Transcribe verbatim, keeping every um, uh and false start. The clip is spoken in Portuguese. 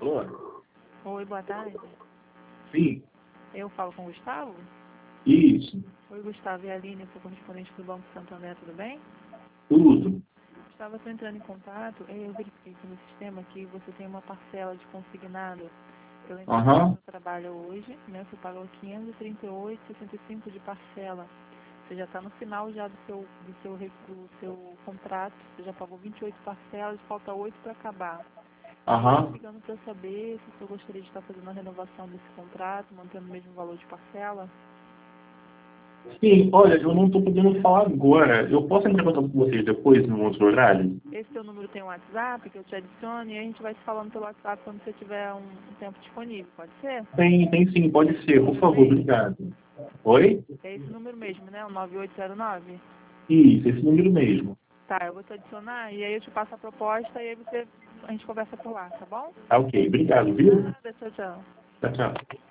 Alô? Oi, boa tarde. Sim, Eu falo com o Gustavo? isso, Oi, Gustavo e a Aline, eu sou correspondente do Banco Santander, tudo bem? tudo. Gustavo, eu estou entrando em contato, eu verifiquei aqui no sistema que você tem uma parcela de consignado pela empresa que Aham, você trabalha hoje, né? Você pagou quinhentos e trinta e oito reais e sessenta e cinco de parcela. Você já está no final já do seu, do, seu, re- do seu contrato, você já pagou vinte e oito parcelas, falta oito para acabar. Aí eu estou aham. ligando para saber se o senhor gostaria de estar fazendo a renovação desse contrato, mantendo o mesmo valor de parcela. Sim, olha, eu não estou podendo falar agora. Eu posso entrar em contato com vocês depois, no outro horário? Esse seu número tem um WhatsApp que eu te adiciono e a gente vai se falando pelo WhatsApp quando você tiver um, um tempo disponível, pode ser? Tem, tem sim, pode ser, por Número favor, mesmo? obrigado. Oi? É esse número mesmo, né? O nove oito zero nove? Isso, esse número mesmo. Tá, eu vou te adicionar e aí eu te passo a proposta e aí você, a gente conversa por lá, tá bom? Tá ok, obrigado, viu? Nada, tchau, tchau. Tchau, tchau.